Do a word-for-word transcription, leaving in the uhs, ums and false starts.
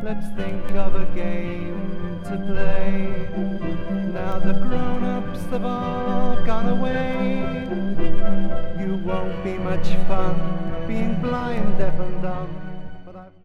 Let's think of a game to play. Now the grown-ups have all gone away. You won't be much fun being blind, deaf and dumb.